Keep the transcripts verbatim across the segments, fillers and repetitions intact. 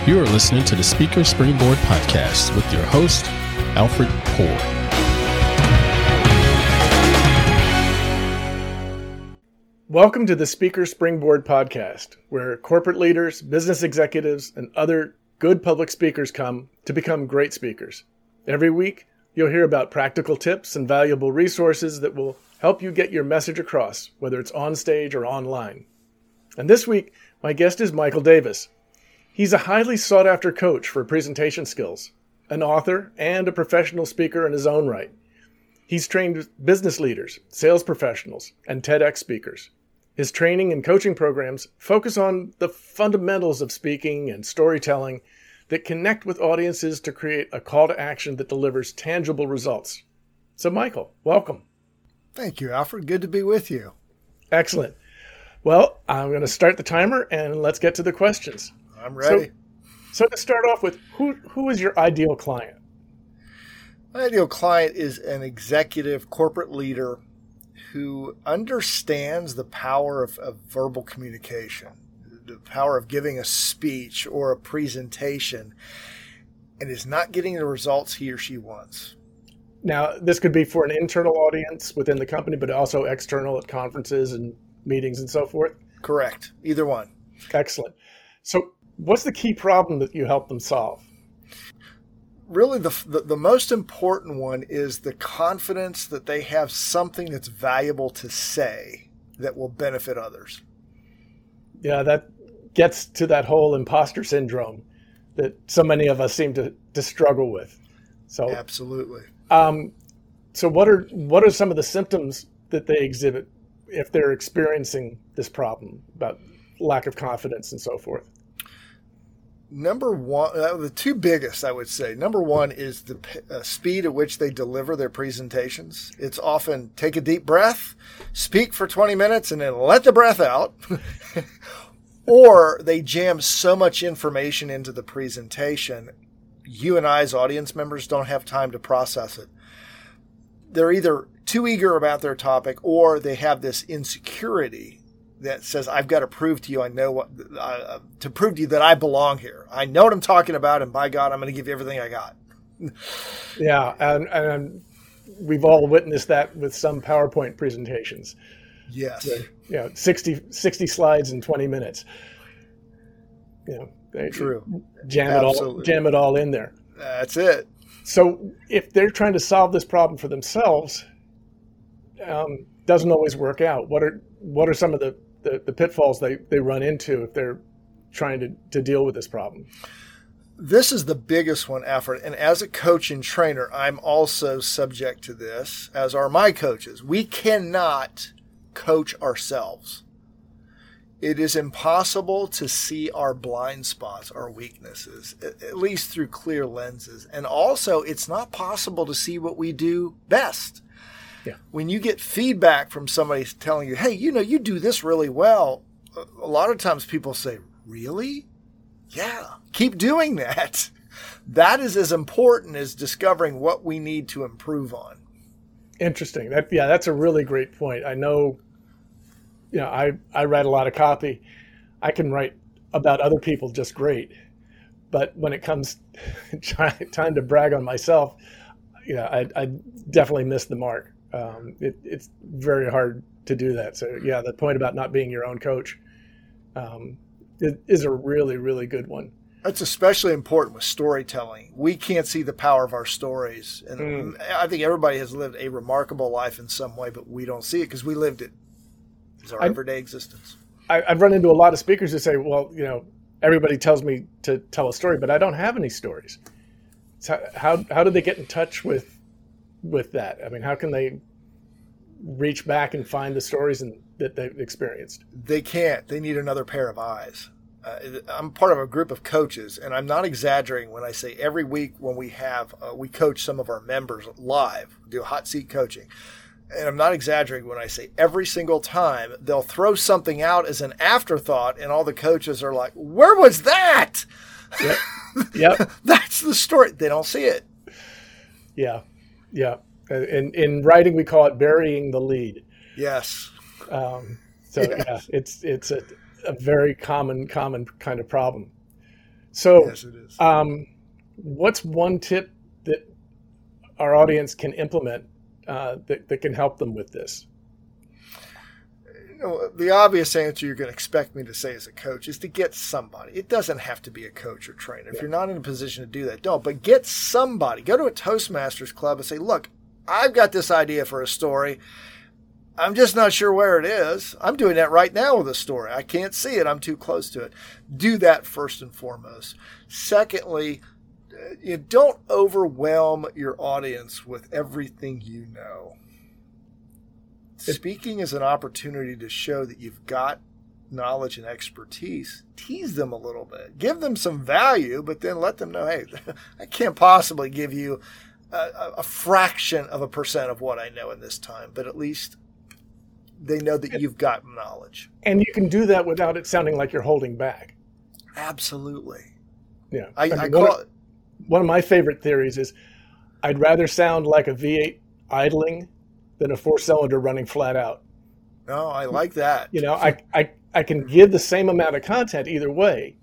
You are listening to the Speaker Springboard Podcast with your host, Alfred Poor. Welcome to the Speaker Springboard Podcast, where corporate leaders, business executives, and other good public speakers come to become great speakers. Every week, you'll hear about practical tips and valuable resources that will help you get your message across, whether it's on stage or online. And this week, my guest is Michael Davis. He's a highly sought-after coach for presentation skills, an author, and a professional speaker in his own right. He's trained business leaders, sales professionals, and TEDx speakers. His training and coaching programs focus on the fundamentals of speaking and storytelling that connect with audiences to create a call to action that delivers tangible results. So, Michael, welcome. Thank you, Alfred. Good to be with you. Excellent. Well, I'm going to start the timer, and let's get to the questions. I'm ready. So, so to start off with, who who is your ideal client? My ideal client is an executive corporate leader who understands the power of, of verbal communication, the power of giving a speech or a presentation, and is not getting the results he or she wants. Now, this could be for an internal audience within the company, but also external at conferences and meetings and so forth? Correct. Either one. Excellent. So what's the key problem that you help them solve? Really, the, the the most important one is the confidence that they have something that's valuable to say that will benefit others. Yeah, that gets to that whole imposter syndrome that so many of us seem to, to struggle with. So absolutely. Um, so what are what are some of the symptoms that they exhibit if they're experiencing this problem about lack of confidence and so forth? Number one, uh, the two biggest, I would say. Number one is the uh, speed at which they deliver their presentations. It's often take a deep breath, speak for twenty minutes, and then let the breath out. Or they jam so much information into the presentation, you and I as audience members don't have time to process it. They're either too eager about their topic or they have this insecurity that says, I've got to prove to you, I know what, uh, to prove to you that I belong here. I know what I'm talking about, and by God, I'm going to give you everything I got. Yeah, and, and we've all witnessed that with some PowerPoint presentations. Yes. Where, you know, sixty, sixty slides in twenty minutes. You know, they True. Jam it all, jam it all in there. That's it. So if they're trying to solve this problem for themselves, um, doesn't always work out. What are what are some of the, the, the pitfalls they, they run into if they're trying to, to deal with this problem? This is the biggest one, Alfred. And as a coach and trainer, I'm also subject to this, as are my coaches. We cannot coach ourselves. It is impossible to see our blind spots, our weaknesses, at least through clear lenses. And also, it's not possible to see what we do best. Yeah. When you get feedback from somebody telling you, hey, you know, you do this really well, a lot of times people say, really? Yeah, keep doing that. That is as important as discovering what we need to improve on. Interesting. That, yeah, that's a really great point. I know, you know, I, I write a lot of copy. I can write about other people just great. But when it comes time to brag on myself, you know, I, I definitely missed the mark. Um, it, it's very hard to do that. So, yeah, the point about not being your own coach um, is, is a really, really good one. That's especially important with storytelling. We can't see the power of our stories. And mm. I think everybody has lived a remarkable life in some way, but we don't see it because we lived it. It's our I, everyday existence. I, I've run into a lot of speakers who say, well, you know, everybody tells me to tell a story, but I don't have any stories. So how how do they get in touch with with that? I mean, how can they reach back and find the stories in, that they've experienced? They can't. They need another pair of eyes. Uh, I'm part of a group of coaches, and I'm not exaggerating when I say every week when we have, uh, we coach some of our members live, do hot seat coaching. And I'm not exaggerating when I say every single time they'll throw something out as an afterthought, and all the coaches are like, where was that? Yep. Yep. That's the story. They don't see it. Yeah. Yeah. In in writing, we call it burying the lead. Yes. Um, so yes. yeah, it's it's a, a very common common kind of problem. So, yes, it is. Um, what's one tip that our audience can implement uh, that, that can help them with this? You know, the obvious answer you're going to expect me to say as a coach is to get somebody. It doesn't have to be a coach or trainer. If yeah. you're not in a position to do that, don't. But get somebody. Go to a Toastmasters club and say, look, I've got this idea for a story. I'm just not sure where it is. I'm doing that right now with a story. I can't see it. I'm too close to it. Do that first and foremost. Secondly, you don't overwhelm your audience with everything you know. Speaking is an opportunity to show that you've got knowledge and expertise. Tease them a little bit. Give them some value, but then let them know, hey, I can't possibly give you a, a fraction of a percent of what I know in this time, but at least they know that you've got knowledge. And you can do that without it sounding like you're holding back. Absolutely. Yeah. I, I, mean, I one, call of, one of my favorite theories is I'd rather sound like a V eight idling than a four-cylinder running flat out. No, I like that. You know, I, I, I can give the same amount of content either way,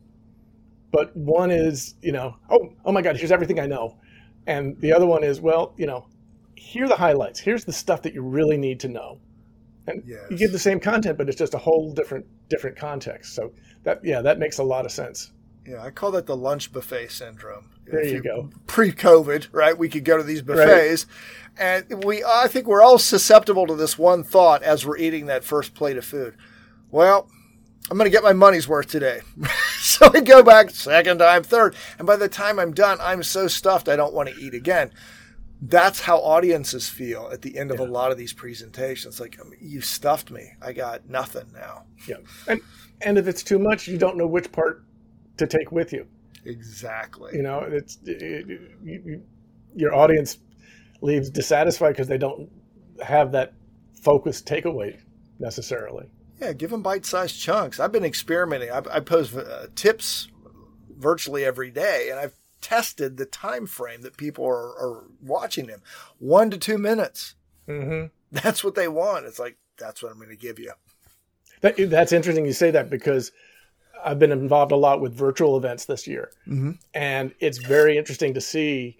but one is, you know, oh, oh my God, here's everything I know. And the other one is, well, you know, here are the highlights. Here's the stuff that you really need to know. And yes. you give the same content, but it's just a whole different different context. So that, yeah, that makes a lot of sense. Yeah, I call that the lunch buffet syndrome. There if you go. Pre-COVID, right? We could go to these buffets, right. and we I think we're all susceptible to this one thought as we're eating that first plate of food. Well, I'm going to get my money's worth today. So I go back second time, third, and by the time I'm done, I'm so stuffed I don't want to eat again. That's how audiences feel at the end of yeah. a lot of these presentations. Like, I mean, you stuffed me. I got nothing now. Yeah, and and if it's too much, you don't know which part to take with you. Exactly. You know, it's it, it, you, your audience leaves dissatisfied because they don't have that focused takeaway necessarily. Yeah, give them bite-sized chunks. I've been experimenting. I, I post uh, tips virtually every day, and I've tested the time frame that people are, are watching them. One to two minutes. Mm-hmm. That's what they want. It's like, that's what I'm going to give you. That, that's interesting you say that, because I've been involved a lot with virtual events this year. Mm-hmm. And it's very interesting to see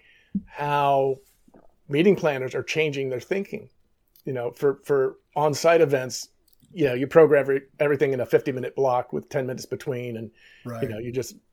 how meeting planners are changing their thinking. You know, for, for on-site events, you know, you program every, everything in a fifty minute block with ten minutes between, and, right. you know, you just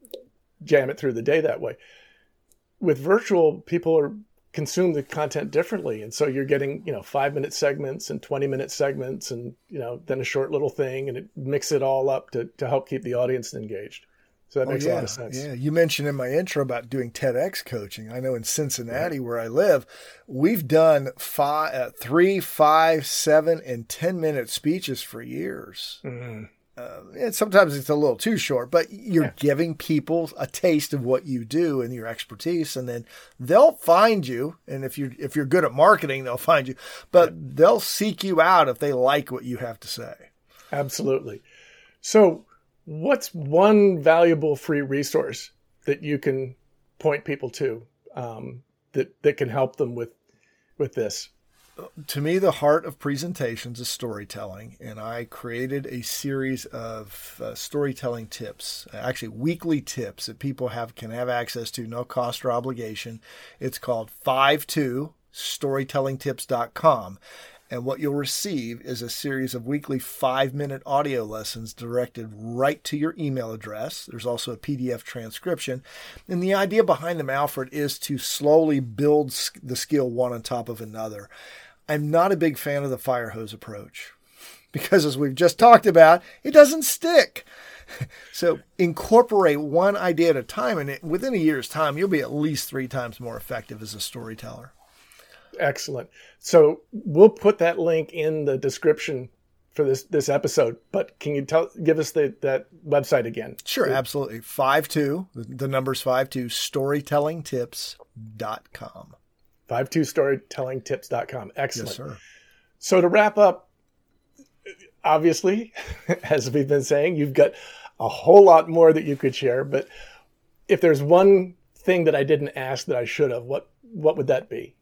jam it through the day that way. With virtual, people are consume the content differently. And so you're getting, you know, five minute segments and twenty minute segments, and, you know, then a short little thing, and it mix it all up to, to help keep the audience engaged. So that oh, makes yeah. a lot of sense. Yeah. You mentioned in my intro about doing TEDx coaching. I know in Cincinnati, right. where I live, we've done five, uh, three, five, seven, and ten minute speeches for years. Mm-hmm. Uh, and sometimes it's a little too short, but you're yeah. giving people a taste of what you do and your expertise, and then they'll find you. And if you're if you're good at marketing, they'll find you. But yeah. they'll seek you out if they like what you have to say. Absolutely. So, what's one valuable free resource that you can point people to um, that that can help them with with this? To me, the heart of presentations is storytelling, and I created a series of uh, storytelling tips, actually weekly tips that people have can have access to, no cost or obligation. It's called five two storytelling tips dot com, and what you'll receive is a series of weekly five-minute audio lessons directed right to your email address. There's also a P D F transcription, and the idea behind them, Alfred, is to slowly build the skill one on top of another. I'm not a big fan of the fire hose approach because, as we've just talked about, it doesn't stick. So incorporate one idea at a time, and it, within a year's time, you'll be at least three times more effective as a storyteller. Excellent. So we'll put that link in the description for this, this episode, but can you tell, give us the, that website again? Sure, absolutely. Five two, the number's five two, storytelling tips dot com. five two storytelling tips dot com. Excellent. Yes, sir. So to wrap up, obviously, as we've been saying, you've got a whole lot more that you could share, but if there's one thing that I didn't ask that I should have, what, what would that be?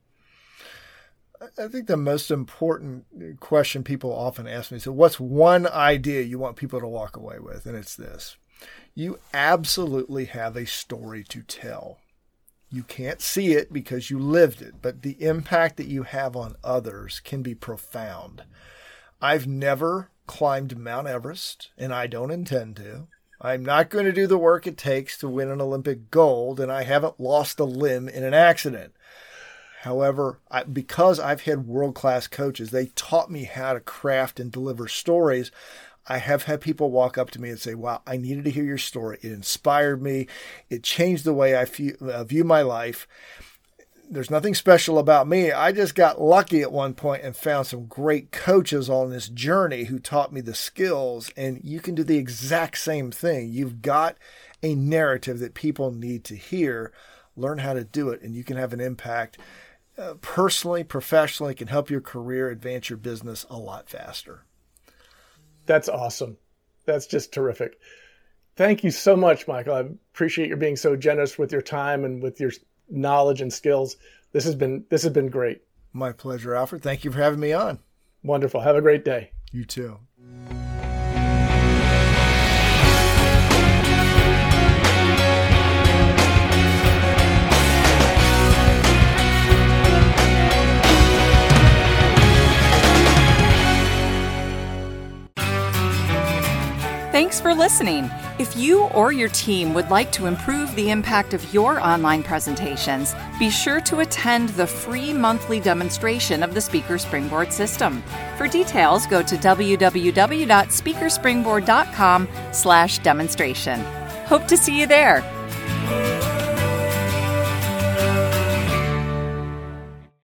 I think the most important question people often ask me is, so what's one idea you want people to walk away with? And it's this. You absolutely have a story to tell. You can't see it because you lived it, but the impact that you have on others can be profound. I've never climbed Mount Everest, and I don't intend to. I'm not going to do the work it takes to win an Olympic gold, and I haven't lost a limb in an accident. However, I, because I've had world-class coaches, they taught me how to craft and deliver stories. I have had people walk up to me and say, wow, I needed to hear your story. It inspired me. It changed the way I view, uh, view my life. There's nothing special about me. I just got lucky at one point and found some great coaches on this journey who taught me the skills. And you can do the exact same thing. You've got a narrative that people need to hear. Learn how to do it, and you can have an impact uh, personally, professionally. It can help your career, advance your business a lot faster. That's awesome. That's just terrific. Thank you so much, Michael. I appreciate your being so generous with your time and with your knowledge and skills. This has been this has been great. My pleasure, Alfred. Thank you for having me on. Wonderful. Have a great day. You too. Thanks for listening. If you or your team would like to improve the impact of your online presentations, be sure to attend the free monthly demonstration of the Speaker Springboard system. For details, go to w w w dot speaker springboard dot com slash demonstration. Hope to see you there.